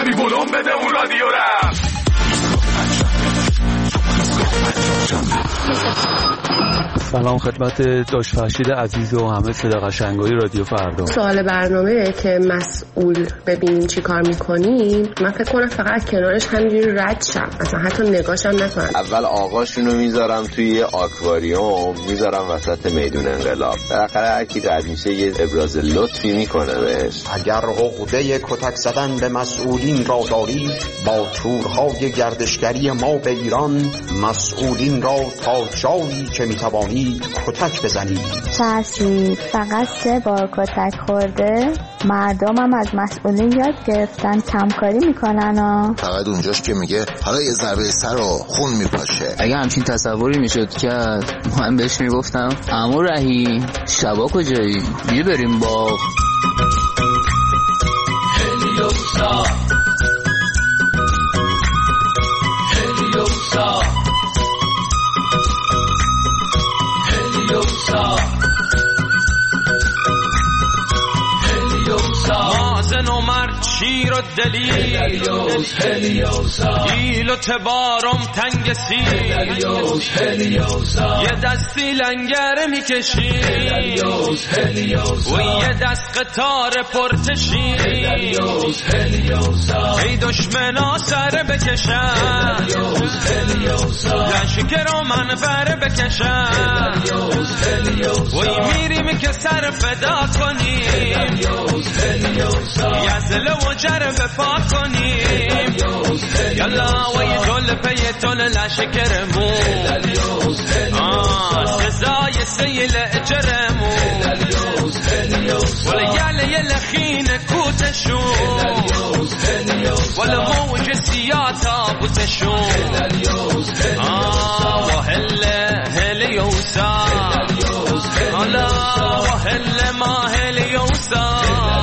کاری بلوم بده اون رادیو را. سلام خدمت داش فرشید عزیز و همه صدا قشنگای رادیو فردا. سوال برنامه که مسئول ببینیم چی کار میکنیم، من فکر کنم فقط کنارش همینجوری رد شم، اصلا حتی نگاشم نکنم. اول آقاشونو میذارم توی آکواریوم، میذارم وسط میدون انقلاب، بالاخره هر کی رد میشه یه ابراز لطفی میکنه بهش. اگر عقده کتک زدن به مسئولین را داری، با تورهای گردشگری ما به ایران مسئولین را تا جایی که میتوانی کتک بزنید. چشمی فقط 3 بار کتک خورده، مردم هم از مسئولین یاد گرفتن کمکاری میکنن ها. فقط اونجاش که میگه حالا یه ضربه سر و خون میپاشه. اگه همچین تصوری میشد که من بهش میگفتم عمو رهی شبا کجایی؟ بیا بریم باغ. هلیوسا هلیوسا مازن و مرد شیر و دلی گیل و تبارم تنگ سیر یه دستی لنگر میکشی و یه دست قطار پرتشی ای دشمنا سر بکشن لشکر و من بر بکشن و میریم که سر فدا کنیم یزل و جرب پاک کنیم یلا و یه دل پی دل لشکرمون سزای سیل اجرمون ولی یل یل خین کوتشون ولی موج سیاتا بوتشون و هل یوسا حالا و هل ما هل یوسا.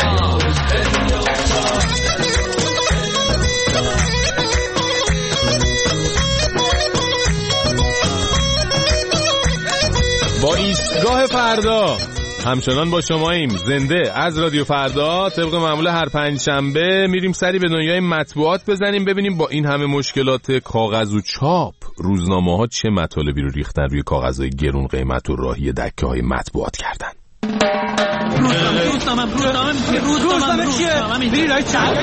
با ایستگاه فردا همچنان با شماییم، زنده از رادیو فردا. طبق معمول هر پنجشنبه میریم سری به دنیای مطبوعات بزنیم، ببینیم با این همه مشکلات کاغذ و چاپ روزنامه ها چه مطالبی رو ریختن روی کاغذهای گرون قیمت و راهی دکه های مطبوعات کردن. روزنامه چیه؟ بیرای چند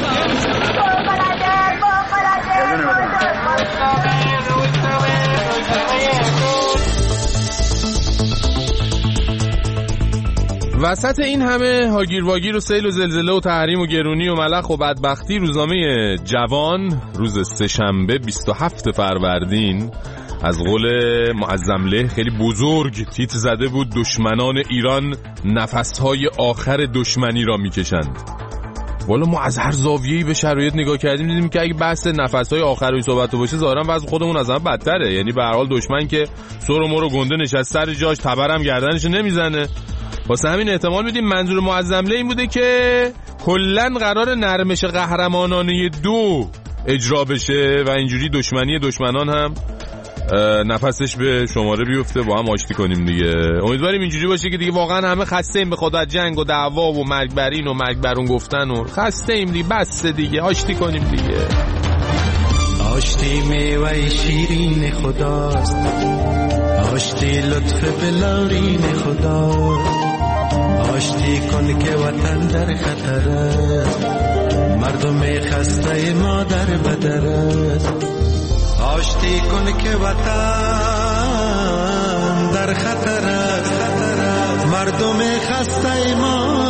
وسط این همه هاگیر واگیر و سیل و زلزله و تحریم و گرونی و ملخ و بدبختی، روزنامه جوان روز سه‌شنبه 27 فروردین از قول معظمله خیلی بزرگ تیتر زده بود: دشمنان ایران نفسهای آخر دشمنی را میکشند. والا ما از هر زاویه‌ای به شرایط نگاه کردیم دیدیم که اگه بحث نفسهای آخر و صحبت باشه ظاهرا وضع خودمون از همه بدتره. یعنی به هر حال دشمن که سر و مر و گنده نشست سر جاش، تبرم گردنش نمیزنه. واسه همین احتمال میدیم منظور معظمله این بوده که کلن قرار نرمش قهرمانانه 2 اجرا بشه و اینجوری دشمنی دشمنان هم نفسش به شماره بیفته، با هم آشتی کنیم دیگه. امیدواریم اینجوری باشه که دیگه واقعا همه خسته ایم به خود از جنگ و دعوا و مرگ برین و مرگ برون گفتن و خسته ایم دیگه، بس دیگه، آشتی کنیم دیگه. آشتی میوه شیرین خداست، آشتی لطف بلارین خداست، آشتی کن که وطن در خطر است، مردم خسته ما در بدر است. آشتی کن که وطن در خطر است، مردم خسته ما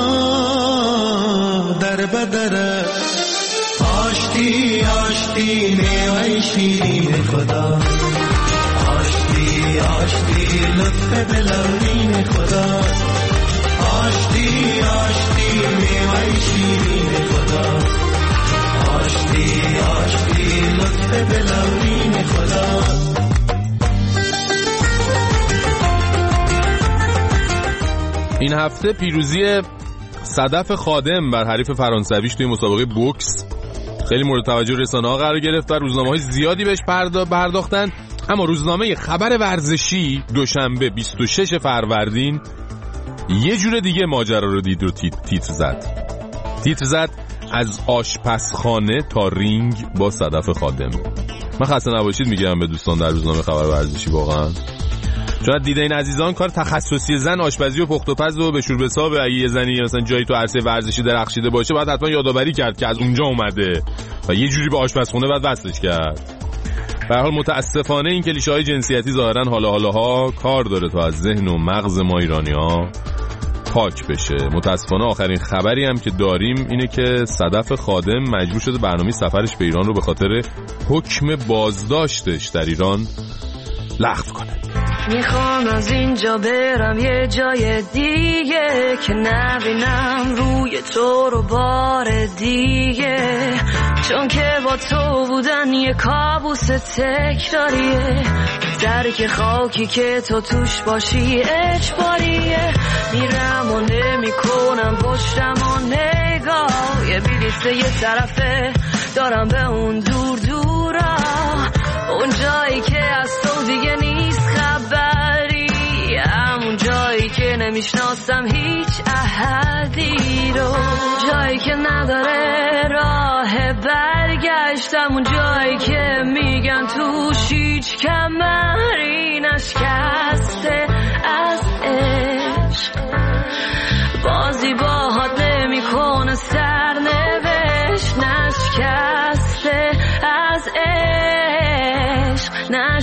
در بدر است. آشتی آشتی میوه شیرین خدا، آشتی آشتی لطف بلارین خدا، آشتی آشتی میوه شیرین خدا، آشتی آشتی لطف بلارین خدا. این هفته پیروزی صدف خادم بر حریف فرانسویش توی مسابقه بوکس خیلی مورد توجه رسانه‌ها قرار گرفت و روزنامه‌های زیادی بهش پرداختن. اما روزنامه خبر ورزشی دوشنبه 26 فروردین یه جور دیگه ماجرا رو دید و تیتر زد. از آشپزخانه تا رینگ با صدف خادم. من خسته نباشید میگم به دوستان در روزنامه خبر ورزشی. واقعا چون دید این عزیزان کار تخصصی زن آشپزی و پخت و پز و به شور بساب، اگه یه زنی مثلا جایی تو عرصه ورزشی درخشیده باشه باید حتما یادآوری کرد که از اونجا اومده و یه جوری به آشپزخونه باید وصلش کرد. به هر حال متاسفانه این کلیشه‌های جنسیتی ظاهرا حالا کار داره تا از ذهن و مغز ما ایرانی‌ها پاک بشه. متاسفانه آخرین خبری هم که داریم اینه که صدف خادم مجبور شده برنامه سفرش به ایران رو به خاطر حکم بازداشتش در ایران لغو کنه. میخوام از اینجا برم یه جای دیگه که نبینم روی تو رو بار دیگه، چون که با تو بودن یه کابوس تکراریه، درک خاکی که تو توش باشی اجباریه. میرم و نمیکنم پشتم و نگاه، یه بلیت یه طرفه دارم به اون دور دورا، اون جایی که از تو دیگه نیست خبری، همون جایی که نمیشناسم هیچ احدی رو، جایی که نداره راه برگشت، همون جایی که میگن توش هیچ کمری نشکسته از عشق، بازی باهات نمیکنه سرنوشت، نشکسته از عشق،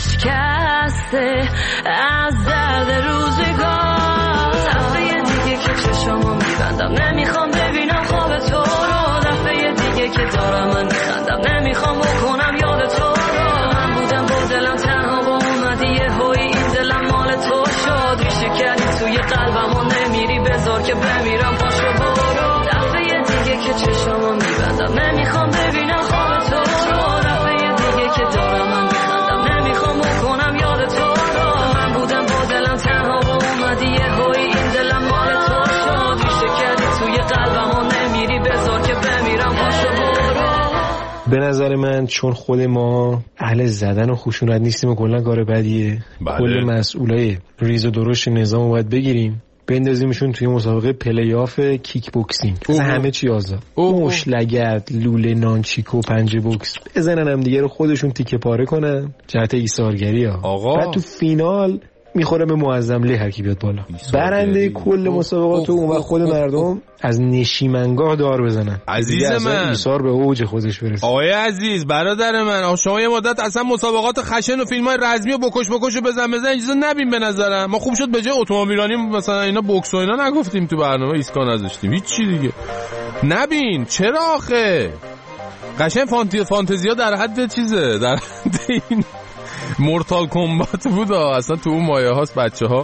نشکسته از درد روزگار. دفعه دیگه که چشمو میبندم نمیخوام ببینم خواب تو رو، دفعه دیگه که دارم من میخندم نمیخوام بکنم یاد تو رو، من بودم با دلم تنها با اومدی یه هوی این دلم مال تو شد، ریشه کردی توی قلبم و نمیری بذار که بمیرم پاشو برو. دفعه دیگه که چشمو میبندم نمیخوام ببینم خواب تو رو، دفعه دیگه که دارم من میخندم نمیخوام بکنم یاد تو رو، من بودم با دلم تنها با اومدی یه هوی این دلم مال تو شد، ریشه کردی توی قلبم و نمیری بذار که بمیرم پاشو برو. به نظر من چون خود ما اهل زدن و خشونت نیستیم و کلا کار بدیه، کل مسئولای ریز و درشت نظام رو باید بگیریم بندازیمشون توی مسابقه پلی آف کیک بوکسینگ، همه چی آزاد، مش لگد لوله نانچیکو پنجه بوکس بزنن هم دیگه رو خودشون تیکه پاره کنن جهت ایثارگری ها، بعد تو فینال میخوره به معظم له هر کی بیاد بالا، برنده کل مسابقات اون و خود مردم از نشیمنگاه دار بزنن. عزیز من ایثار به اوج خودش برسه. آقای عزیز برادر من، شما یه مدت اصلا مسابقات خشن و فیلم‌های رزمی و بکش بزن اجازه نبین به نظرم. ما خوب شد به جای اتومبیلانی مثلا اینا بوکس و اینا نگفتیم تو برنامه، ایسکا نذاشتیم هیچ چی دیگه نبین. چرا آخه قشنگ فانتزیا در حد چیزه، در حد این مورتال کمبات بود اصلا تو اون مایه هاست بچه ها،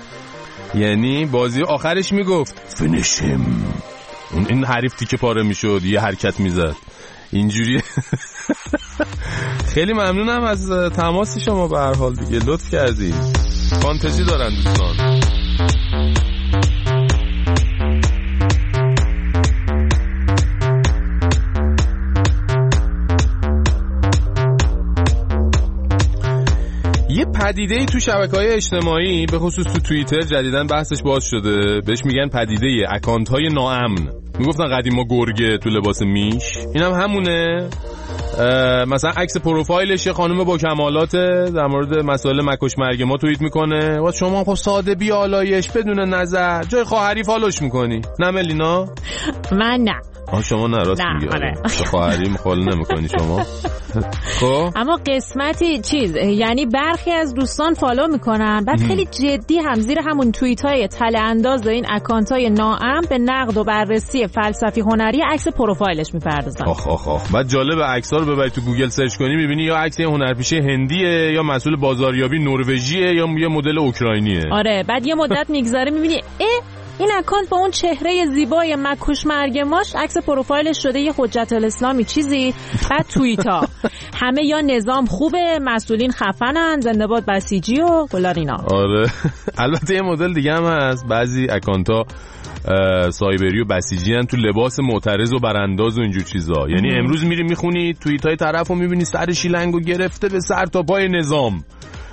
یعنی بازی آخرش میگفت فینیشم، این حریف تیکه پاره میشد یه حرکت میزد اینجوری. خیلی ممنونم از تماس شما، به هر حال دیگه لطف کردید. فانتزی دارن دوستان. یه پدیده‌ای تو شبکه‌های اجتماعی به خصوص تو توییتر جدیداً بحثش باز شده، بهش میگن پدیده اکانت‌های ناامن. میگفتن قدیما گرگه تو لباس میش، اینم همونه. مثلا عکس پروفایلش یه خانم با کمالاته، در مورد مسائل مکش مرگ ما توییت میکنه و شما خب ساده بی آلایش بدون نظر جای خواهری فالوش میکنی. نه ملینا؟ من نه. شما نه راست میگی. خواهری مخال نمیکنی شما. خب اما قسمتی چیز، یعنی برخی از دوستان فالو میکنن بعد خیلی جدی هم زیر همون توییت های تله انداز این اکانت های ناامن به نقد و بررسی فلسفی هنری عکس پروفایلش میپردازن. آخ بعد جالب عکس‌ها رو ببری تو گوگل سرچ کنی میبینی یا عکس هنرپیشه هندیه یا مسئول بازاریابی نروژیه یا یه مدل اوکراینیه. آره بعد یه مدت میگذره میبینی این اکانت با اون چهره زیبای مکوش مرگ ماش عکس پروفایلش شده یه حجت الاسلامی چیزی. بعد توییتا همه یا نظام خوبه، مسئولین خفنن، زنده باد بسیجی و فلان اینا. آره البته یه مدل دیگه هم هست، بعضی اکانتا سایبری و بسیجی هن تو لباس معترض و برانداز و اینجور چیزا. یعنی امروز میری میخونی توییتای طرفو میبینی سر شیلنگو گرفته به سر تا پای نظام،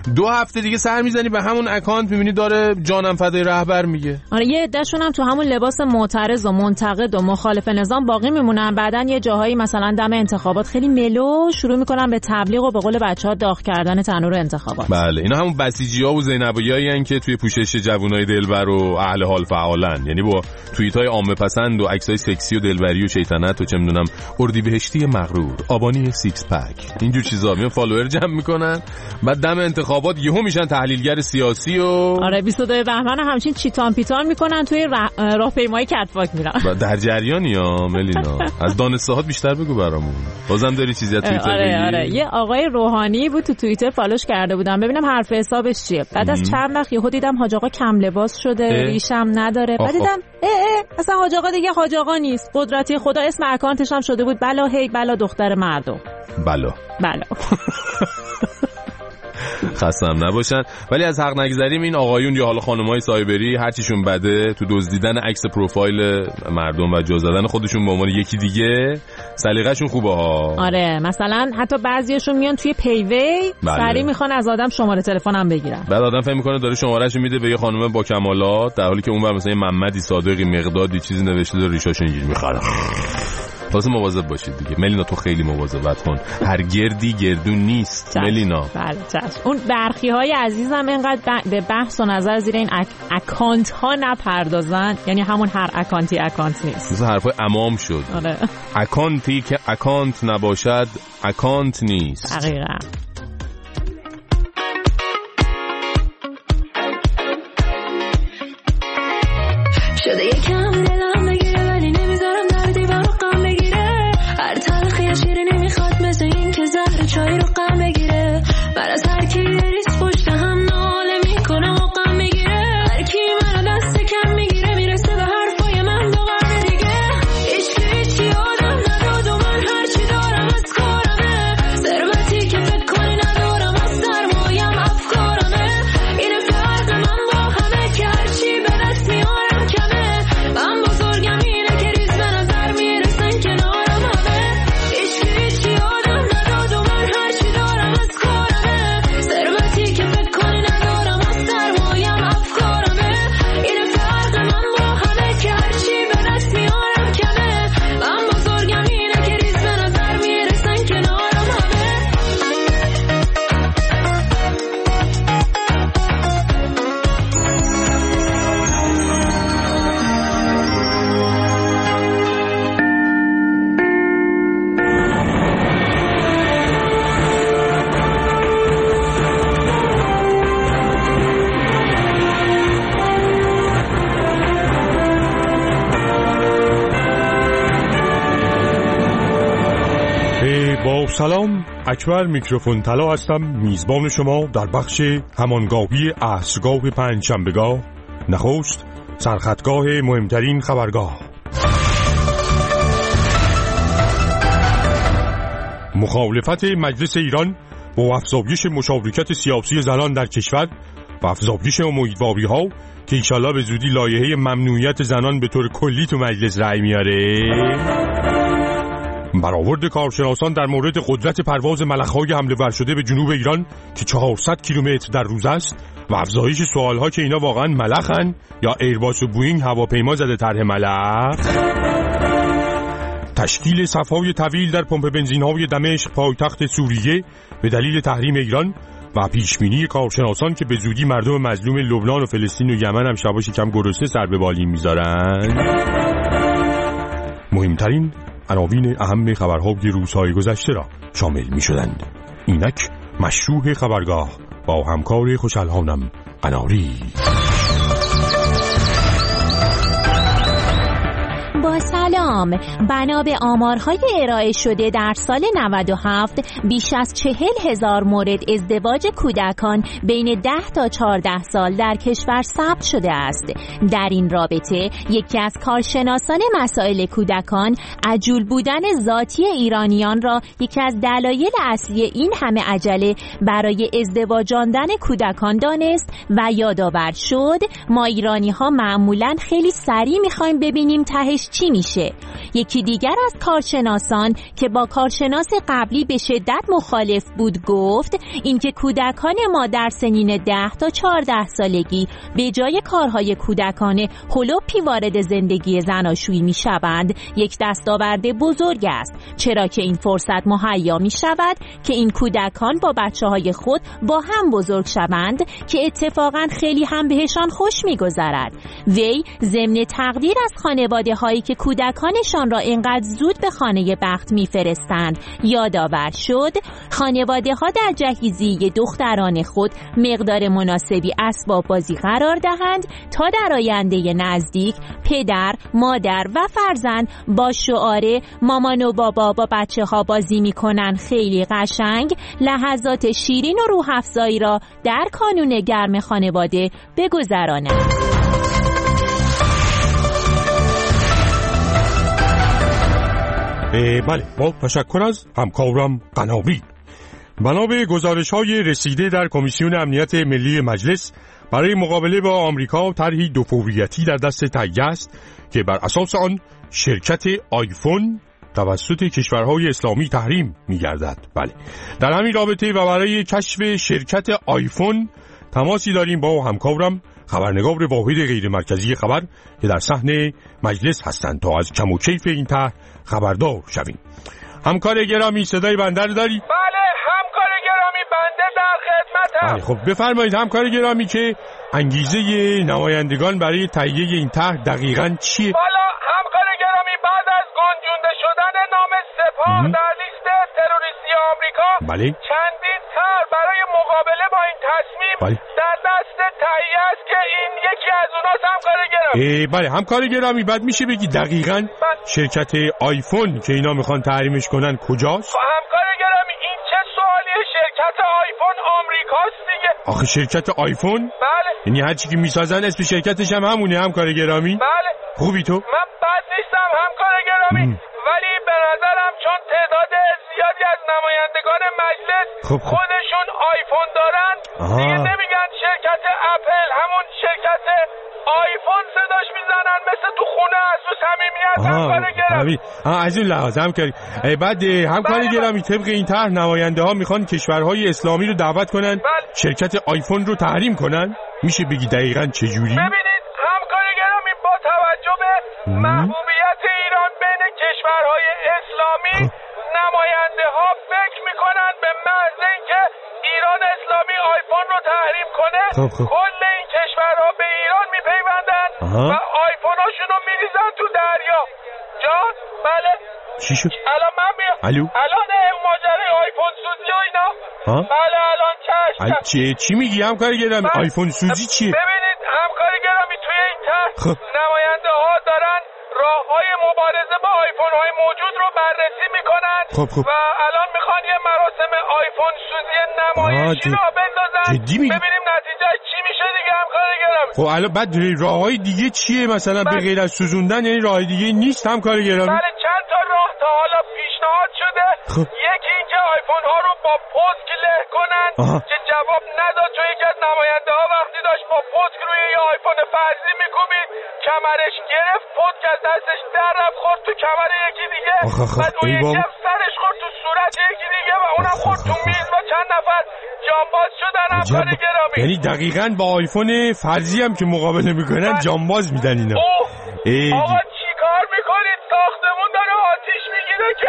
2 هفته دیگه سر میزنی به همون اکانت، میبینی داره جانم فدای رهبر میگه. آره یه عده‌شون هم تو همون لباس معترض و منتقد و مخالف نظام باقی میمونن، بعدن یه جاهایی مثلا دم انتخابات خیلی ملو شروع میکنن به تبلیغ و به قول بچه‌ها داغ کردن تنور انتخابات. بله اینا همون بسیجی‌ها و زینبیایین که توی پوشش جوونای دلبر و اهل حال فعالن، یعنی با توییت‌های عامه پسند و عکسای سکسی و دلبری و شیطنت و چه میدونم اردیبهشتی مغرور، آبانی سیکس پک، اینجور چیزا میان فالوور جمع میکنن، بعد دم انتخابات یهو میشن تحلیلگر سیاسی و آره 22 بهمن همچین چیتان پیتان میکنن توی راهپیمایی کتواک میرن. در جریانی ها ملینا، از دانستهات بیشتر بگو برامون. بازم داری چیزی از توییتر بگی؟ آره یه آقای روحانی بود تو توییتر فالوش کرده بودم ببینم حرف حسابش چیه. بعد از چند وقت یهو دیدم حاج آقا کم لباس شده، ریشم نداره. بعد دیدم اصلا حاج آقا دیگه حاج آقا نیست، قدرتی خدا اسم اکانتش هم شده بود بلا هی بلا دختر مردم. بلا خستم نباشن. ولی از حق نگذریم این آقایون یا حالا خانم‌های سایبری هر چیشون بده تو دزدیدن عکس پروفایل مردم و جا زدن خودشون به عنوان یکی دیگه سلیقه‌شون خوبه ها. آره مثلا حتی بعضیاشون میان توی پیوی سری میخوان از آدم شماره تلفنم بگیرن، بعد آدم فکر میکنه داره شمارهشو میده به یه خانم با کمالات، در حالی که اونور مثلا محمدی صادقی مقدادی چیزی نوشته داره ریشاشو اینجوری میخره. واسه مواظب باشید دیگه ملینا، تو خیلی مواظبت کن، هر گردی گردون نیست ملینا. بله چشم. اون برخی های عزیزم اینقدر به بحث و نظر زیر این اکانت ها نپردازن، یعنی همون هر اکانتی اکانت نیست، مثلا حرفای امام شد. آره. اکانتی که اکانت نباشد اکانت نیست. دقیقاً. شده یکم دلم بگیره ولی نمیذارم در دیوار قم بگیره، هر تلخی شیرینی میخواد مثل این که زهر چای رو قم بگیره، بر از هر کی ریس پشت هم ناله میکنه و قم بگیره، هر کی منو دست کم میگیره میرسه به حرفای من 2 قرن دیگه، هیچکی آدم نداد و من هرچی دارم از کارمه، ثروتی که فکر کنی ندارم از سرمایم افکارمه، اینه فرق من با همه که هرچی به دست میارم کمه، من بزرگم اینه که ریز به نظر میرسن کنارم همه، هیچکی آدم نداد و من هرچی دارم از کارمه، ثروتی که فکر کنی ندارم از سرمایم افکارمه، اینه فرق من با همه که هرچی به دست میارم کمه، من بزرگم اینه که ریز به نظر میرسن کنارم همه. با سلام، اکبر میکروفون طلا هستم، میزبان شما در بخش همانگاهی عصرگاه پنجشنبهگاه، نخست سرخطگاه مهمترین خبرگاه. مخالفت مجلس ایران با افزایش مشارکت سیاسی زنان در کشور و افزایش امیدواری‌ها که انشالله به زودی لایحه ممنوعیت زنان به طور کلی تو مجلس رأی میاره، برآورد کارشناسان در مورد قدرت پرواز ملخ‌های حمله ور شده به جنوب ایران که 400 کیلومتر در روز است و افزایش سوالها که اینا واقعا ملخن یا ایرباس و بوئینگ هواپیما زده طرح ملخ، تشکیل صف‌های طویل در پمپ بنزین‌های دمشق پایتخت سوریه به دلیل تحریم ایران و پیشبینی کارشناسان که به زودی مردم مظلوم لبنان و فلسطین و یمن هم شباش کم گرسنه سر به بالین میذارن. مهمترین عناوین اهم خبرهای روزهای گذشته را شامل می شدند. اینک مشروع خبرگاه با همکار خوشحالانم قناری. با سلام، بنا به آمارهای ارائه شده در سال 97 بیش از 40,000 مورد ازدواج کودکان بین 10 تا 14 سال در کشور ثبت شده است. در این رابطه یکی از کارشناسان مسائل کودکان عجول بودن ذاتی ایرانیان را یکی از دلایل اصلی این همه عجله برای ازدواجاندن کودکان دانست و یادآور شد ما ایرانی ها معمولاً خیلی سریع میخوایم ببینیم تهش چی میشه. یکی دیگر از کارشناسان که با کارشناس قبلی به شدت مخالف بود گفت اینکه کودکان ما در سنین 10 تا 14 سالگی به جای کارهای کودکانه هلوپی وارد زندگی زناشویی میشوند یک دستاورد بزرگ است، چرا که این فرصت مهیا میشود که این کودکان با بچه‌های خود با هم بزرگ شوند که اتفاقاً خیلی هم بهشان خوش میگذرد. وی ضمن تقدیر از خانواده هایی که کودکانشان را اینقدر زود به خانه بخت میفرستند یادآور شد خانواده ها در جهیزی دختران خود مقدار مناسبی اسباب بازی قرار دهند تا در آینده نزدیک پدر، مادر و فرزند با شعار مامان و بابا با بچه ها بازی میکنن خیلی قشنگ لحظات شیرین و روح افزایی را در کانون گرم خانواده بگذرانند. بله، با تشکر از همکارم قناوی. بنا به گزارش‌های رسیده در کمیسیون امنیت ملی مجلس برای مقابله با آمریکا طرحی دوفوریتی در دست تهیه است که بر اساس آن شرکت آیفون توسط کشورهای اسلامی تحریم می‌گردد. بله، در همین رابطه و برای کشف شرکت آیفون تماسی داریم با همکارم خبرنگار واحد غیر مرکزی خبر که در صحن مجلس هستند تا از کم و کیف این طرح خبردار شویم. همکار گرامی صدای بنده رو داری؟ بله همکار گرامی، بنده در خدمتم. بله خب بفرمایید همکار گرامی که انگیزه نمایندگان برای تهیه این طرح دقیقاً چیه؟ والا همکار گرامی، بعد از گنجونده شدن نام سپاه در لیست تروریستی آمریکا بله چندین طرح برای مقابله با این تصمیم در دست تهیه است که این یکی از اوناست همکار گرامی. بله همکار گرامی، بعد میشه بگی دقیقاً شرکت آیفون که اینا میخوان تحریمش کنن کجاست؟ همکار گرامی این چه سوالیه؟ شرکت آیفون آمریکاست دیگه. آخه شرکت آیفون؟ بله. یعنی هر چی که میسازن اسم شرکتش هم همونه همکار گرامی؟ بله. خوبی تو؟ من بد نیستم همکار گرامی، ولی به نظرم چون تعداد زیادی از نمایندگان مجلس خودشون آیفون دارن دیگه نمیگن شرکت اپل، همون شرکت آیفون صداش میزنن مثل تو خونه از تو صمیمیت همکار گرامی. از این لحاظ همکاری. بعد همکار گرامی طبق این طرح نماینده ها میخوان کشورهای اسلامی رو دعوت کنن شرکت آیفون رو تحریم کنن. میشه بگی دقیقاً چه جوری؟ ببینید همکار گرامی، با توجه به محبوبیت ایران بین کشورهای اسلامی نماینده ها فکر میکنن به محض اینکه ایران اسلامی آیفون رو تحریم کنه کل این کشورها به ایران میپیوندن و آیفون هاشون رو میریزن تو دریا. جان بله چی شد؟ الان من میام. الان ماجرای آیفون سوزی و اینا بله الان چشم. چی میگی همکار گرامی؟ آیفون سوزی چیه؟ ببینید همکار گرامی توی این طرح نماینده ها دارن راه‌های مبارزه با آیفون های موجود رو بررسی میکنن و الان میخوان یه مراسم آیفون سوزی نمایشی رو بندازن ببینیم نتیجه چی میشه دیگه همکار گرامی. خب الان بعد راه‌های دیگه چیه مثلا به غیر از سوزوندن؟ یعنی راه دیگه نیست همکار گرامی؟ بله چند تا راه تا حالا پیشنهاد شده. یکی این که آیفون ها رو با پوسک له کنن که جواب نداد، چون یکی از نماینده ها وقتی داشت با پوسک روی یه آیفون فرضی میکوبید کمرش گرفت، پوسک از دستش در رفت خورد تو کمر یکی دیگه، بعد اون یکی هم سرش خورد تو صورت یکی دیگه و اونم خورد تو میز و چند نفر جانباز شدن همکار گرامی. یعنی دقیقاً با آیفون فرضی هم که مقابله میکنن جانباز میدن اینا. آقا چی کار میکنید؟ ساختمون داره آتیش میگیره که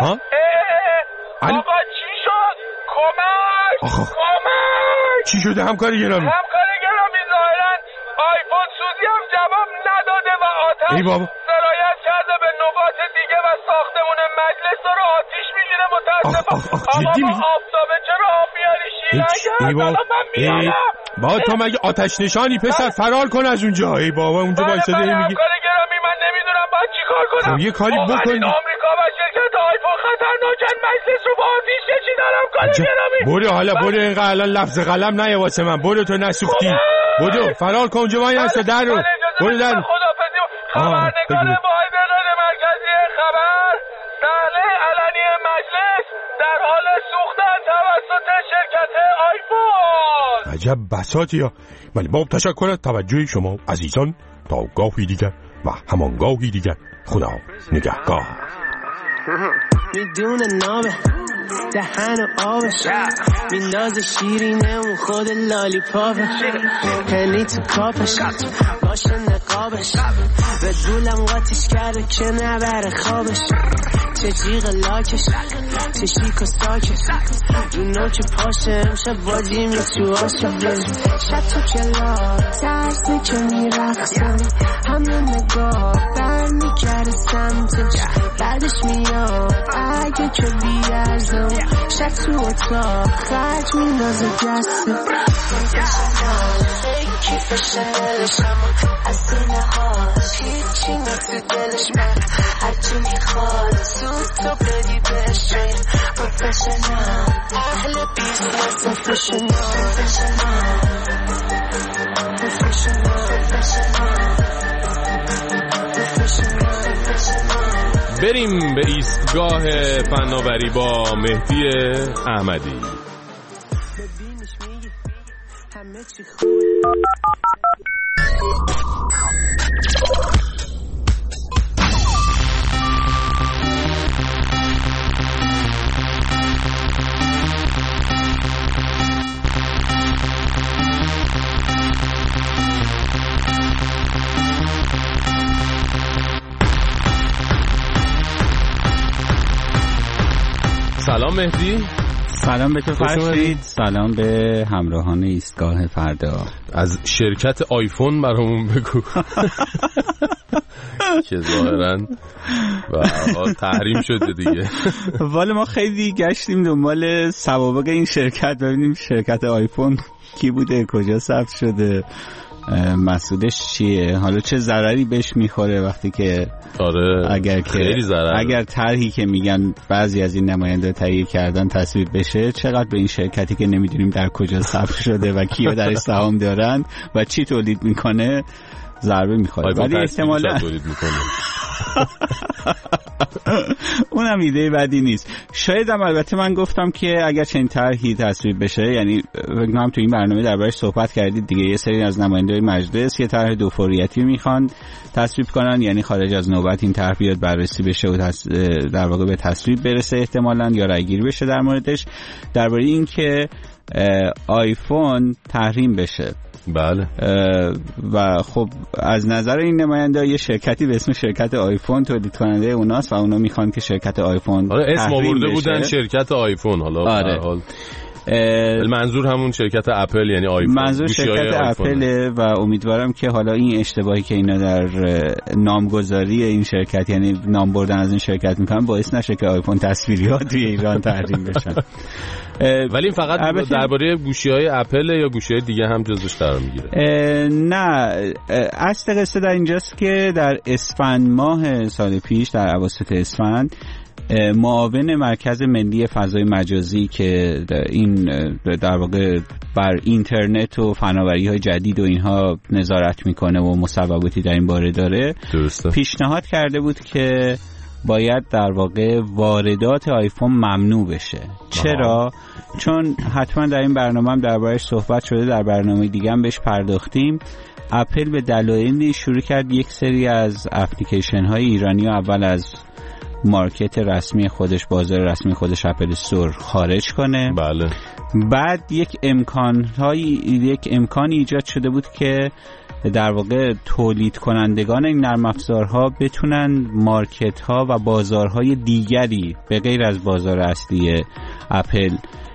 آقا چی شد؟ کمک. چی شده همکار گرامی؟ همکار گرامی ظاهراً آیفون سوزی هم جواب نداده و آتش سرایت کرده به نقاط دیگه و ساختمون مجلس داره آتیش میگیره متاسفم. جدی میگی؟ آفتابه چرا آب میاری شیرنگ؟ من با تو مگه آتش نشانی پسر فرار کن از اونجا. ای بابا اونجا وایساده میگی. همکار گرامی من نمیدونم باید چی کار کنم. یه کاری بکن. آمریکا و شرکت آیفون خطرناکن، مجلس رو با آتیش کشیدن همکار گرامی. برو حالا برو اینقدر الان لفظ قلم نیا واسه من. برو تو نسوختی. برو فرار کن اونجا وای هست در رو. برو در. خبرنگار واحد غیر مرکزی خبر صحنه علنی مجلس در حال سوختن توسط شرکت آیفون. عجب بساطی ها. ولی با تشکر از توجه شما عزیزان، تا گاهی دیگر و همان گاهی دیگر خدا نگهدار. میدونه نامه دهن و آبش میندازه شیرینه اون خود لالی پاپه هنی تو کافش باشه نقابش به دولم قاتیش کرده که نبره خوابش چه جیغ لاکش چه شیک و ساکش رو نوک پاشه امشب بادی می تو آشه شد تو کلا ترسه که میرخصم همه نگاه برمی کرده سمتش بعدش میاد اگه که بیارزم شد تو اتاق خرج میندازه دسته کیف شنلش اما از سینه هاش هیچی نتو دلش من هرچی میخواد سود تو بدی بهش پروفشنال اهل بیزنس بریم به ایستگاه فناوری با مهدی احمدی. سلام مهدی. سلام به تو فرشید. سلام به همراهان ایستگاه فردا. از شرکت آیفون برامون بگو که ظاهراً تحریم شده دیگه. والا ما خیلی گشتیم دنبال سوابق این شرکت ببینیم شرکت آیفون کی بوده، کجا ثبت شده، مسئولش چیه، حالا چه ضرری بهش میخوره وقتی که اگر طرحی که میگن بعضی از این نماینده تهیه کردن تصویب بشه، چقدر به این شرکتی که نمیدونیم در کجا ثبت شده و کیا در سهام دارن و چی تولید میکنه ضربه میخوره. ولی احتمالاً اونم ایده بدی نیست. شاید هم البته من گفتم که اگر چنین طرحی تصویب بشه، یعنی فکر کنم تو این برنامه دربارش صحبت کردید دیگه، یه سری از نماینده‌های مجلس یه طرح دو فوریتی میخوان تصویب کنن، یعنی خارج از نوبت این طرح بیاد بررسی بشه و در واقع به تصویب برسه احتمالاً، یا رأی گیری بشه در موردش، درباره این که آیفون تحریم بشه. بله. و خب از نظر این نماینده یه شرکتی به اسم شرکت آیفون تولید کننده اوناست و اونا میخوان که شرکت آیفون اسم آورده بودن شرکت آیفون. حالا آره. منظور همون شرکت اپل، یعنی آیفون، منظور شرکت اپل و امیدوارم که حالا این اشتباهی که اینا در نامگذاری این شرکت، یعنی نام بردن از این شرکت میکنن، باعث نشه که آیفون تصویریات توی ایران تحریم بشن. ولی این فقط درباره گوشی‌های اپل یا گوشی‌های دیگه هم جزوش قرار میگیره؟ نه، اصل قصه در اینجاست که در اسفند ماه سال پیش، در اواسط اسفند، معاون مرکز ملی فضای مجازی که این در واقع بر اینترنت و فناوری‌های جدید و اینها نظارت میکنه و مصوباتی در این باره داره، درسته، پیشنهاد کرده بود که باید در واقع واردات آیفون ممنوع بشه. چرا؟ چون حتما در این برنامه هم دربارش صحبت شده، در برنامه دیگه هم بهش پرداختیم. اپل به دلایلی شروع کرد یک سری از اپلیکیشن های ایرانی و اول از مارکت رسمی خودش، بازار رسمی خودش، اپل استور خارج کنه. بله. بعد یک امکانی ایجاد شده بود که در واقع تولید کنندگان این نرم افزارها بتونن مارکت ها و بازارهای دیگری به غیر از بازار اصلی اپل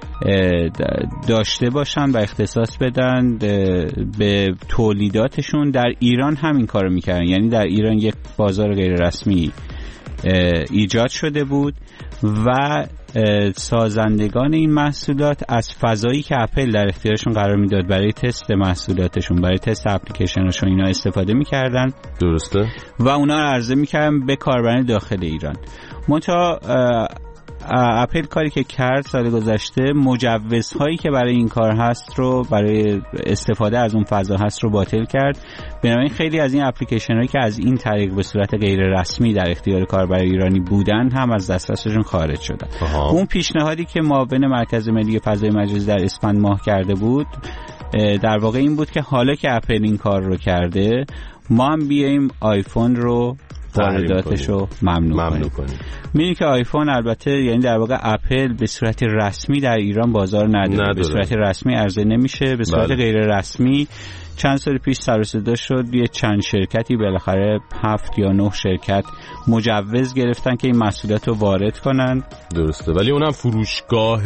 داشته باشن و اختصاص بدن به تولیداتشون. در ایران همین کارو میکردن، یعنی در ایران یک بازار غیر رسمی ایجاد شده بود و سازندگان این محصولات از فضایی که اپل در اختیارشون قرار میداد برای تست محصولاتشون، برای تست اپلیکیشناشون، اینا استفاده میکردن. درسته. و اونا رو عرضه میکردن به کاربران داخل ایران. منتها اپل کاری که کرد سال گذشته، مجوزهایی که برای این کار هست رو، برای استفاده از اون فضا هست رو باطل کرد. بنابراین خیلی از این اپلیکیشن هایی که از این طریق به صورت غیر رسمی در اختیار کاربر ایرانی بودن هم از دسترسشون خارج شدن. اون پیشنهادی که معاون مرکز ملی فضای مجازی در اسفند ماه کرده بود، در واقع این بود که حالا که اپل این کار رو کرده، ما هم بیاییم آیفون رو وارداتشو ممنوع کنیم. می‌بینی که آیفون البته یعنی در واقع اپل به صورت رسمی در ایران بازار نداره. به صورت رسمی عرضه نمیشه، به صورت غیر رسمی چند سال پیش سر و صدا شد، یه چند شرکتی بالاخره 7 یا 9 شرکت مجوز گرفتن که این محصولات رو وارد کنن. درسته، ولی اونم فروشگاه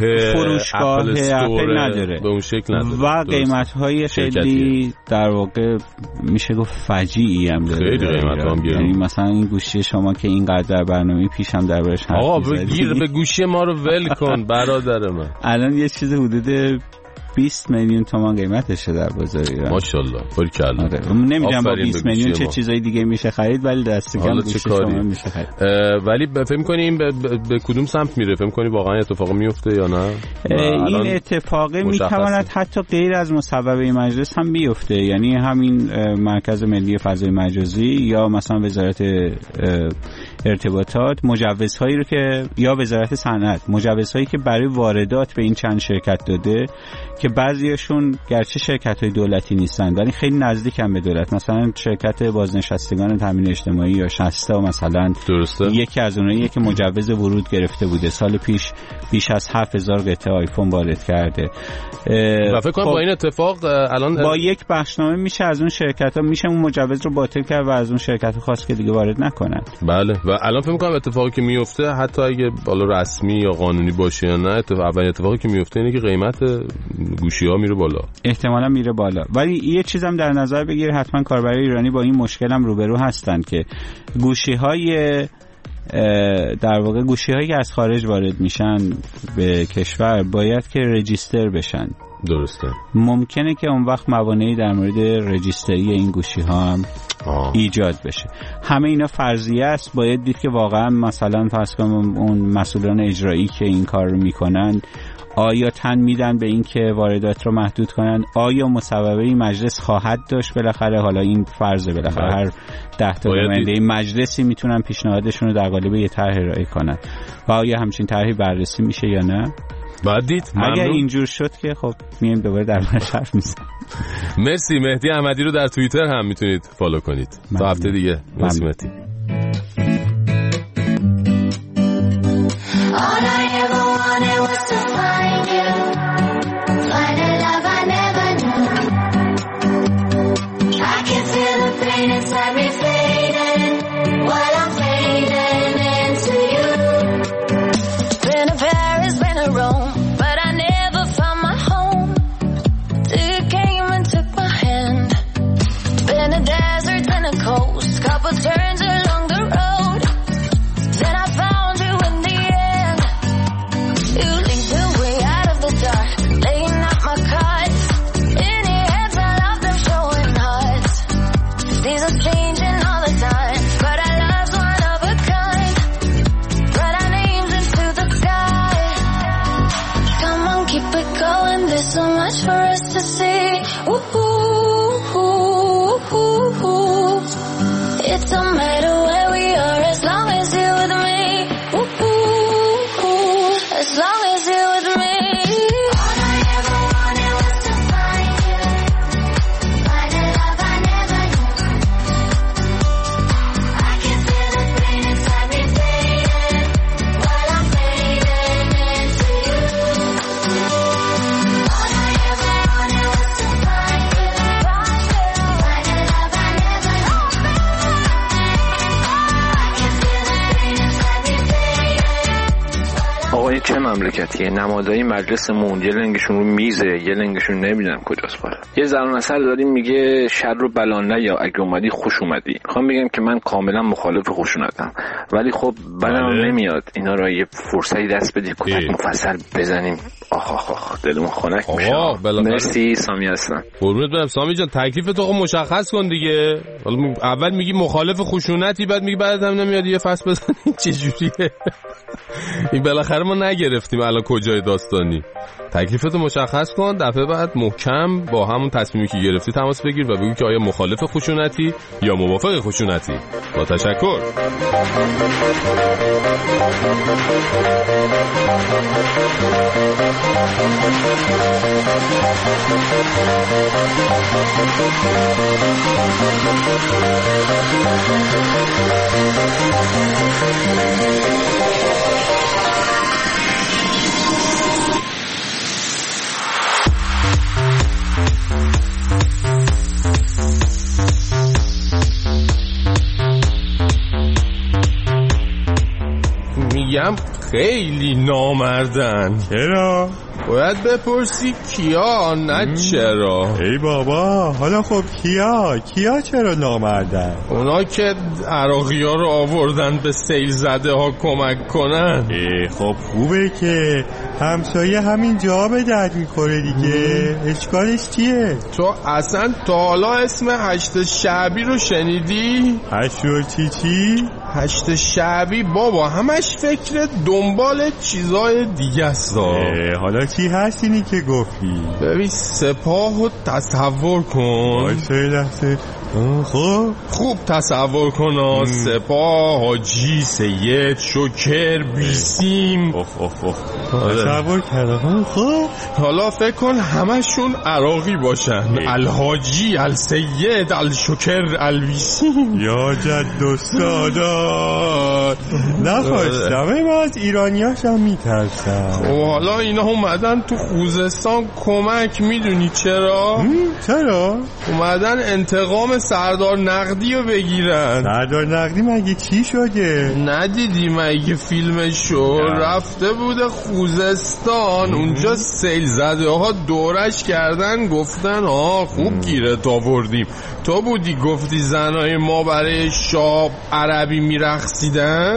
اپل نداره به اون شکل نداره و قیمت‌های خیلی در واقع میشه گفت فجیعی هم داره. خیلی قیمت‌ها هم یعنی مثلا این گوشی شما که اینقدر در برنامه پیشم دربارش حرف آقا بگیر به گوشی ما رو ول کن برادر من. الان یه چیز حدود 20 میلیون تومان قیمتشه در بازار ایران. ماشاءالله باریکلا. نمیدونم با 20 میلیون چه چیزای دیگه میشه خرید، ولی دست کم گوشی شما میشه خرید. ولی فکر می‌کنی این به کدوم سمت میره؟ فکر می‌کنی واقعا اتفاق میفته یا نه؟ این اتفاق میتواند حتی غیر از مصوبه مجلس هم بیفته، یعنی همین مرکز ملی فضای مجازی یا مثلا وزارت ارتباطات مجوزهایی رو که یا وزارت صنعت مجوزهایی که برای واردات به این چند شرکت داده که بعضیاشون گرچه شرکت‌های دولتی نیستن ولی خیلی نزدیکن به دولت، مثلا شرکت بازنشستگان تامین اجتماعی یا شستا مثلا درسته. یکی از اوناییه که مجوز ورود گرفته بوده، سال پیش بیش از 7000 قطعه آیفون وارد کرده و فکر کنم با این اتفاق الان با یک بخشنامه میشه از اون شرکت‌ها میشه اون مجوز رو باطل کرد و از اون شرکت خاص که دیگه وارد نکنن. بله و الان فکر می‌کنم اتفاقی که میفته حتی اگه بالا رسمی یا قانونی باشه یا نه، اولین اتفاقی که میفته اینه که قیمت گوشی‌ها میره بالا، احتمالاً میره بالا. ولی یه چیزم در نظر بگیر، حتما کاربرای ایرانی با این مشکل هم روبرو هستن که گوشی‌های در واقع گوشی‌هایی که از خارج وارد میشن به کشور باید که رجیستر بشن. درسته. ممکنه که اون وقت موانعی در مورد رجیستری این گوشی‌ها هم ایجاد بشه. همه اینا فرضیه است، باید دید که واقعا مثلا فرض کنم اون مسئولان اجرایی که این کار رو میکنن آیا تن میدن به این که واردات رو محدود کنن؟ آیا مصوبه مجلس خواهد داشت بالاخره؟ حالا این فرضه بالاخره هر 10 تا نماینده مجلسی میتونن پیشنهادشون رو در قالب یه طرح ارائه کنن و آیا همچین طرحی بررسی میشه یا نه؟ بعد دید. اگر اینجور شد که خب میایم دوباره دربارش حرف میزنیم. مرسی. مهدی احمدی رو در توییتر هم میتونید فالو کنید. تا هفته دیگه. مرسی مهدی. چه مملکتیه؟ نمادهای مجلسمون یه لنگشون رو میزه، یه لنگشون نمیدونم کجاست بالا. یه زبان اثر داریم میگه شر رو بلا نیا اگه اومدی خوش اومدی. میخوام بگم که من کاملا مخالف خشونتم، ولی خب بدم نمیاد اینا رو یه فرصتی دست بدی کتک مفصل بزنیم. آخ دلمون خنک میشه. مرسی. سامی هستم. قربونت برم سامی جان. تکلیف تو خب مشخص کن دیگه. اول میگی مخالف خشونتی، بعد میگی بعد هم نمیاد یه فصل بزنی. چه جوریه این؟ بالاخره ما نگرفتیم الان کجای داستانی. تکلیفتو مشخص کن، دفعه بعد محکم با همون تصمیمی که گرفتی تماس بگیر و بگو که آیا مخالف خشونتی یا موافق خشونتی. با تشکر. میگم خیلی نامردن. چرا؟ باید بپرسی کیا، نه چرا. ای بابا، حالا خب کیا چرا نامردن؟ اونا که عراقی ها رو آوردن به سیل زده ها کمک کنن. خب خوبه که همسایه همین جا به درد میخوره دیگه. اشکالش چیه؟ تو اصلا تا حالا اسم هشت شعبی رو شنیدی؟ چی؟ هشت شعبی بابا همش فکر دنبال چیزای دیگه است. حالا چی هست اینی که گفتی؟ ببین سپاهو تصور کن. وایسا یه لحظه. خوب تصور کن. سپاه، حاجی، سید، شکر، بیسیم. تصور کردم. حالا فکر کن همشون عراقی باشن. الحاجی، السید، الشکر، البیسیم. یا جد و سادات. نخواستم من از ایرانیاش هم میترسم. خب حالا اینا اومدن تو خوزستان کمک، میدونی چرا؟ چرا؟ اومدن انتقام سردار نقدی رو بگیرن. سردار نقدی مگه چی شده؟ ندیدی مگه فیلمشو؟ رفته بوده خوزستان، اونجا سیل زده ها دورش کردن، گفتن خوب گیرت آوردیم. تو بودی گفتی زنای ما برای شاه عربی میرقصیدن.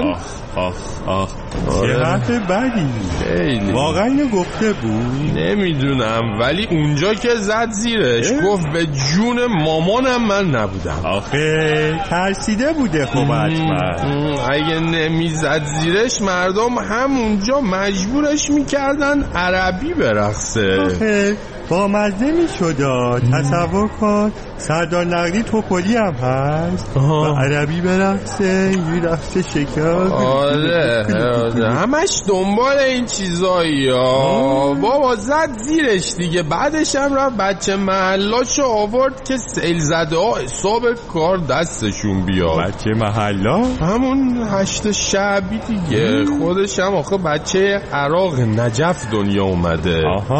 چه حرف بدی. خیلی واقعا اینو گفته بود؟ نمیدونم، ولی اونجا که زد زیرش گفت به جون مامانم من نبودم. آخه ترسیده بوده. خب حتما اگه نمیزد زیرش مردم همونجا مجبورش میکردن عربی برقصه. آخه با مزه میشد. تصور کن سردار نقدی توپلی هم هست و عربی برقصه، یه رقص شکر. آره همش دنبال این چیزایی بابا. زد زیرش دیگه. بعدش هم رفت بچه محلاشو آورد که سیل زده ها حساب کار دستشون بیاد. بچه محلا؟ همون هشت شعبی دیگه. خودش هم آخه بچه عراق نجف دنیا اومده.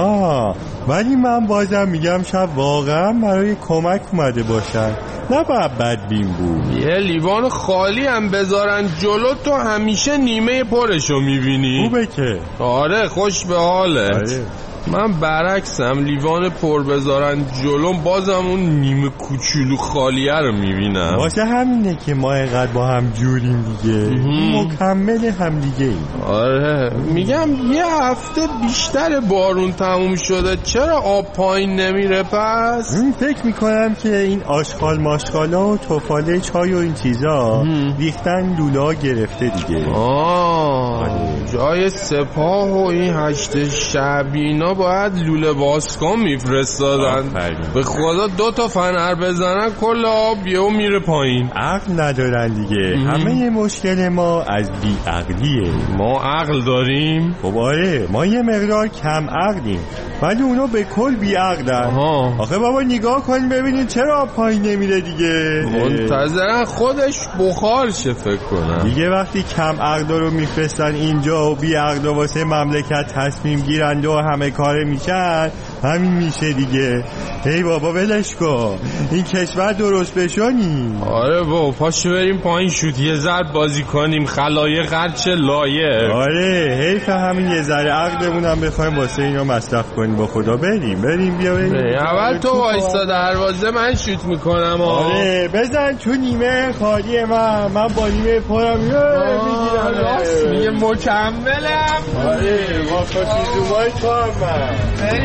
ولی من بازم میگم شب واقعا برای کمک اومده باشن، نه باید بدبین بود. یه لیوان خالی هم بذارن جلو تو همیشه نیمه پرشو میبینی. خوبه که. آره خوش به حالت. من برعکسم، لیوان پر بذارن جلوم بازم اون نیمه کوچولو خالیه رو میبینم. واسه همینه که ما اینقدر با هم جوریم دیگه. مکمل هم دیگه ایم. آره میگم یه هفته بیشتر بارون تموم شده، چرا آب پایین نمیره پس؟ فکر میکنم که این آشغال ماشغالا و توفاله چای و این چیزا ریختن لولا گرفته دیگه. جای سپاه و این هشت شعبینا باید لوله بازکن میفرستادن. به خدا 2 فنر بزنن کل آب یهو میره پایین. عقل ندارن دیگه. همه مشکل ما از بی عقلیه. ما عقل داریم؟ خب آره ما یه مقدار کم عقلیم، ولی اونا به کل بی عقلن. آخه بابا نگاه کنین ببینین چرا آب پایین نمیره دیگه. منتظرن خودش بخار شه فکر کنم دیگه. وقتی کم عقل رو میفرستن اینجا و بی عقل واسه مملکت تصمیم گیرند و همه کاره میشن، همین میشه دیگه. ای بابا ولش کن، این کشور درست بشونی. آره بابا پاشو بریم پایین شوت یه ضرب بازی کنیم، خلایق هرچه لایق. آره حیف همین یه ذره عقلمون هم بخوایم واسه اینا مصرف کنیم. با خدا بریم بیا اول تو وایسا دروازه، من شوت میکنم. آره بزن تو نیمه خالی من با نیمه پرم میگیرم. راست میگه مکملم. آره با فاشیزومای تو هم من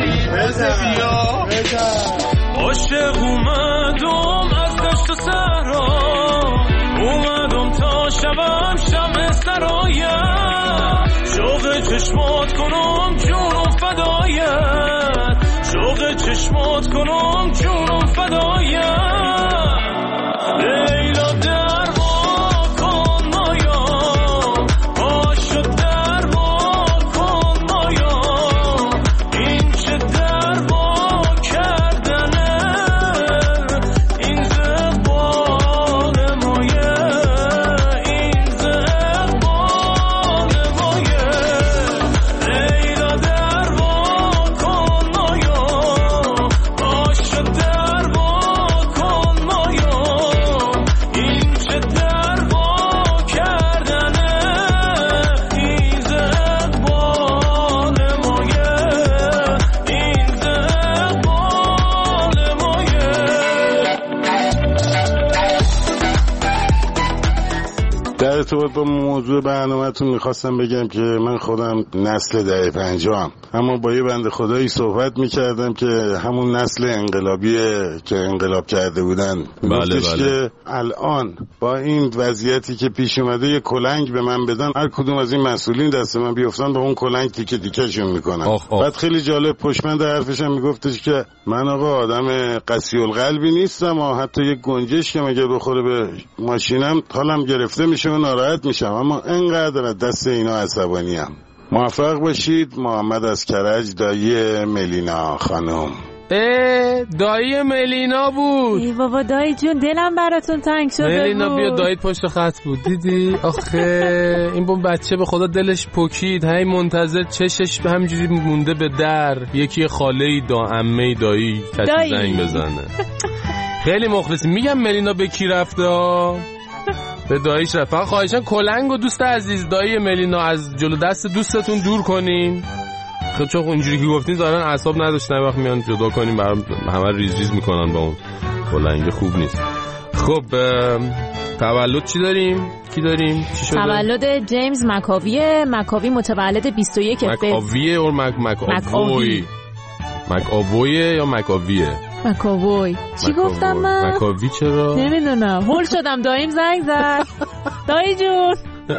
بیا عاشق اومدم از دشت و صحرا، اومدم تا شبم شب سرایم، شوق چشمات چشمات کنم جونم فدایم لیلا در وا کن مایا پاشو در وا کن مایا این چه در وا کردنه این زقبال مایه این زقبال مایه لیلا در وا کن مایا پاشو در وا کن مایا این چه در وا کردنه این زقبال مایه این زقبال مایه. در ارتباط با موضوع برنامه‌تون میخواستم بگم که من خودم نسل دهه 50ام، اما با یه بنده خدایی صحبت میکردم که همون نسل انقلابیه که انقلاب کرده بودن. گفتش که الان با این وضعیتی که پیش اومده یه کلنگ به من بدن، هر کدوم از این مسئولین دست من بیفتن با اون کلنگ تیکه تیکه‌شون میکنن. بعد خیلی جالب پشمند حرفش هم میگفتش که من آقا آدم قسی القلبی نیستم و حتی یک گنجش که مگه بخوره به ماشینم حالم گرفته میشه و ناراحت میشم، اما اینقدر از دست اینا عصبانیم. موفق باشید. محمد از کرج، دایی ملینا خانم. دایی ملینا بود. ای بابا دایی جون دلم براتون تنگ شده بود. ملینا بیا داییت پشت خط بود دیدی؟ آخه این بچه به خدا دلش پکید، هی منتظر چشش به همینجوری مونده به در یکی خاله‌ای عمه‌ای دایی کسی زنگ بزنه. خیلی مخلصی. میگم ملینا به کی رفته ها؟ به داییش رفت. فقط خواهشاً کلنگ و دوست عزیز دایی ملینا از جلو دست دوستتون دور کنین. خب چون اینجوری که گفتین ظاهرا اعصاب نداشتن، وقت میان جدا کنیم برام همه ریز ریز میکنن با اون کلنگ، خوب نیست. خب تولد چی داریم؟ کی داریم؟ چی شده؟ تولد جیمز مکاوی. مکاوی متولد 21 فوریه. مکاویه اور مکاوی؟ مکاویه یا مکاویه؟ مکاوی. چی گفتم من؟ مکاوی چرا؟ نمیدونم. هول شدم. داییم زنگ زد. دایی جون.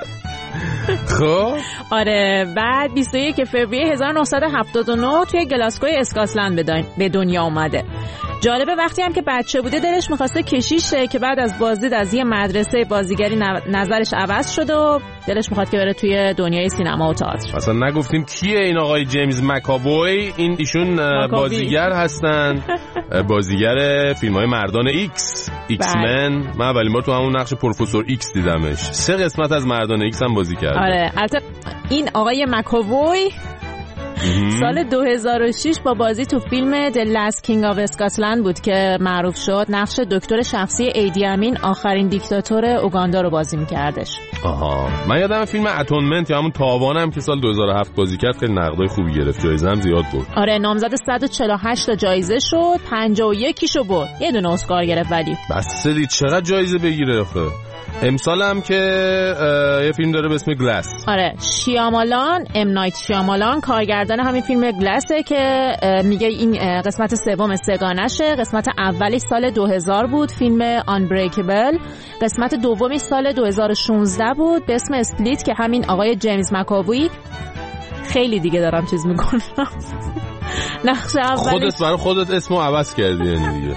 خب آره. بعد 21 فوریه 1979 توی گلاسگو اسکاتلند به دنیا اومده. جالبه وقتی هم که بچه بوده دلش می‌خواسته کشیش شه که بعد از بازدید از یه مدرسه بازیگری نظرش عوض شد و دلش می‌خواد که بره توی دنیای سینما و تئاتر. اصلا نگفتیم کیه این آقای جیمز مکاوی. ایشون بازیگر هستن، بازیگر فیلم‌های مردان ایکس من. من اولین بار تو همون نقش پروفسور ایکس دیدمش. 3 قسمت از مردان ایکس هم بازی کرده. آره. البته این آقای مکاوی سال 2006 با بازی تو فیلم The Last King of Scotland بود که معروف شد. نقش دکتر شخصی ایدی امین آخرین دیکتاتور اوگاندا رو بازی می‌کردش. آها، من یادم فیلم اتونمنت یا همون تاوانم که سال 2007 بازی کرد خیلی نقدای خوبی گرفت، جایزه هم زیاد برد. آره، نامزد 148 تا جایزه شد، 51شو برد. یه دونه اسکار گرفت. ولی بس دید چقدر جایزه بگیره آخه. امسال هم که یه فیلم داره به اسم گلاس. آره، شیامالان، ام نایت شیامالان کارگردان همین فیلم گلاسه که میگه این قسمت سوم سگانشه. قسمت اولیش سال 2000 بود، فیلم آنبریکبل. قسمت دومی سال 2016 بود به اسم اسپلیت که همین آقای جیمز مکاوی. خیلی دیگه دارم چیز میکنم. نقش اولی خودت برای خودت اسمو عوض کردی یعنی دیگه.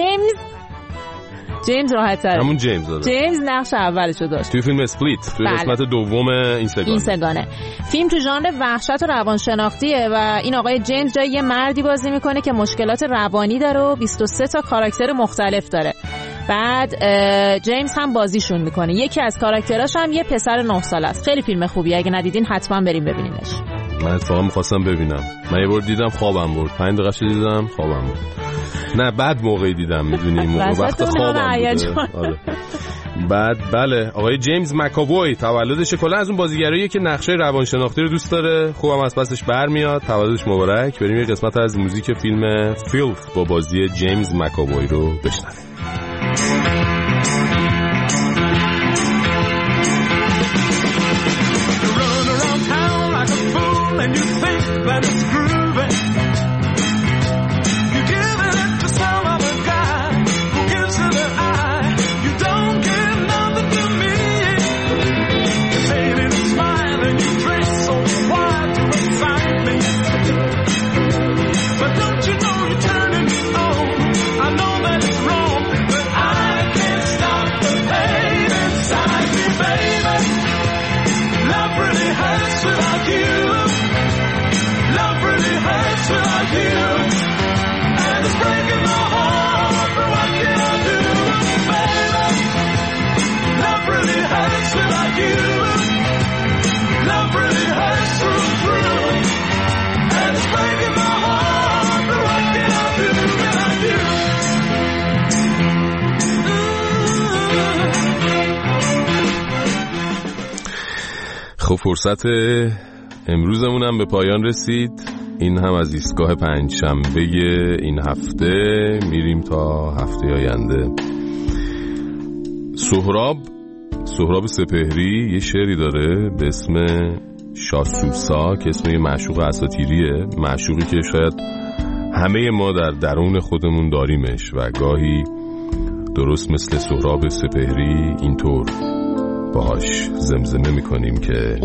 جیمز راحت تره. همون جیمز داره. جیمز نقش اولشو داشت توی فیلم اسپلیت، توی قسمت دوم این سگانه. فیلم تو ژانر وحشت و روانشناختیه و این آقای جیمز جای یه مردی بازی میکنه که مشکلات روانی داره و 23 تا کاراکتر مختلف داره. بعد جیمز هم بازیشون میکنه. یکی از کاراکتراش هم یه پسر 9 ساله است. خیلی فیلم خوبیه، اگه ندیدین حتما بریم ببینینش. من اتفاقا می‌خواستم ببینم. من یه بار دیدم خوابم برد. 5 دقیقه دیدم خوابم برد. نه بعد موقعی دیدم، میدونی وقت خوابم بود. آره. بعد بله، آقای جیمز مکاوی تولدش کلا از اون بازیگراییه که نقشه روانشناختی رو دوست داره، خوبم از پسش برمیاد. تولدش مبارک. بریم یه قسمت از موزیک فیلم فیلث با بازی جیمز مکاوی رو بشنویم. And you think that it's groovy. You give it to some other guy who gives it an eye. You don't give nothing to me. You made it smile and you dress so wide to excite me. But don't you know you turn it فرصت امروزمون هم به پایان رسید. این هم از ایستگاه پنجشنبه این هفته. میریم تا هفته آینده. سهراب سپهری یه شعری داره به اسم شاسوسا که اسم یه معشوق اساطیریه، معشوقی که شاید همه ما در درون خودمون داریمش و گاهی درست مثل سهراب سپهری اینطور باهاش زمزمه میکنیم که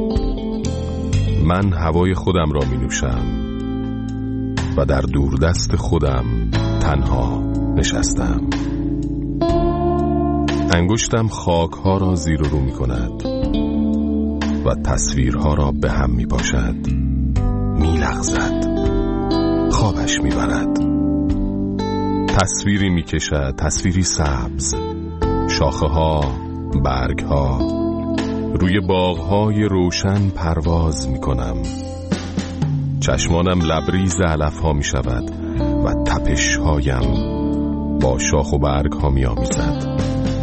من هوای خودم را می نوشم و در دوردست خودم تنها نشستم. انگشتم خاکها را زیر و رو می کند و تصویرها را به هم می پاشد، می لغزد، خوابش می برد. تصویری می کشد، تصویری سبز، شاخه ها، برگ ها، روی باغ‌های روشن پرواز می‌کنم. چشمانم لبریز علف‌ها می‌شود و تپش‌هایم با شاخ و برگ‌ها می‌آمیزد.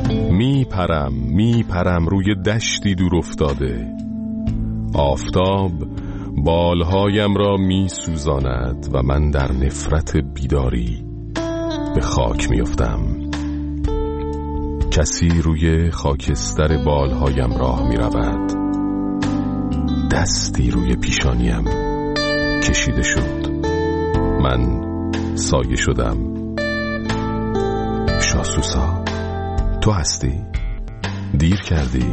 میپرم روی دشتی دور افتاده. آفتاب بالهایم را می‌سوزاند و من در نفرت بیداری به خاک می‌افتم. کسی روی خاکستر بالهایم راه می رود. دستی روی پیشانیم کشیده شد. من سایه شدم. شاسوسا، تو هستی؟ دیر کردی.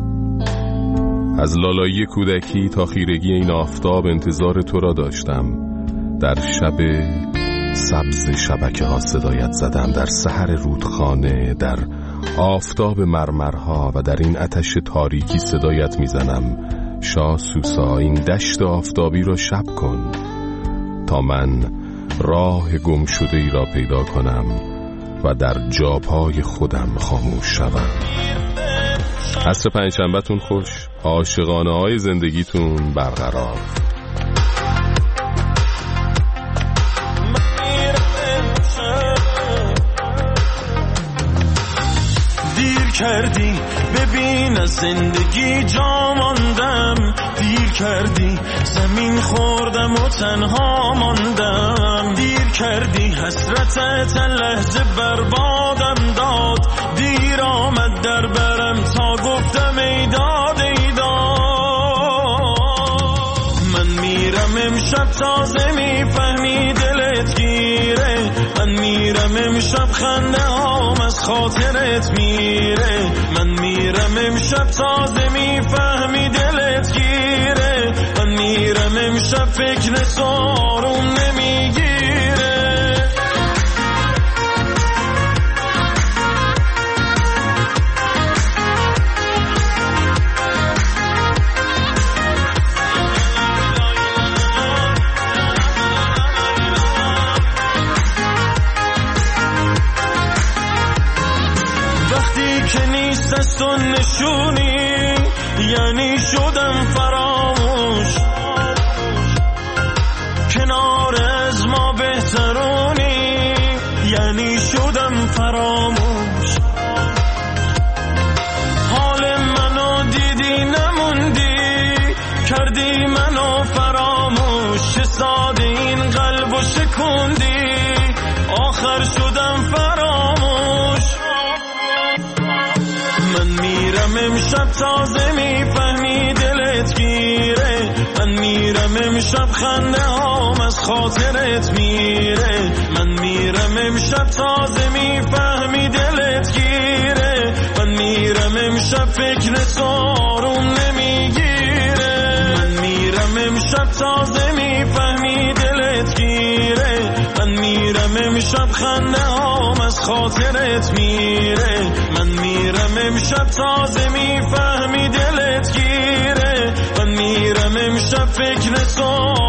از لالایی کودکی تا خیرگی این آفتاب انتظار تو را داشتم. در شب سبز شبکه ها صدایت زدم، در سحر رودخانه، در آفتاب مرمرها و در این آتش تاریکی صدایت میزنم. شاسوسا، این دشت آفتابی را شب کن تا من راه گم شده ای را پیدا کنم و در جاپای خودم خاموش شوم. عصر پنجشنبه‌تون خوش، عاشقانه های زندگیتون برقرار. کردی ببین از زندگی جا ماندم، دیر کردی زمین خوردم و تنها ماندم، دیر کردی حسرتت لحظه بربادم داد، دیر آمد در برم تا گفتم ای داد ای داد. من میرم امشب تازه میفهمی دلت گیره، من میرم امشب خنده هام از خاطرت میره، من میرم امشب تازه میفهمی دلت گیره، من میرم امشب فکر سارم نمیگیره. که نیست از تو نشونی یعنی شدم فراموش، کنار از ما بهترونی یعنی شدم فراموش. حال منو دیدی نموندی، کردی منو فراموش، چه ساده این قلبو شکوندی، آخر شدم فراموش. من میرم امشب تازه میفهمی دلت گیره، من میرم امشب خنده هام از خاطرت میره، من میرم امشب تازه میفهمی دلت گیره، من میرم امشب فکر سارم نمیگیره، من میرم امشب تازه میفهمی دلت گیره، من میرم امشب خنده هام از خاطرت میره، من میرم امشب تازه میفهمی دلت گیره، من میرم امشب فکر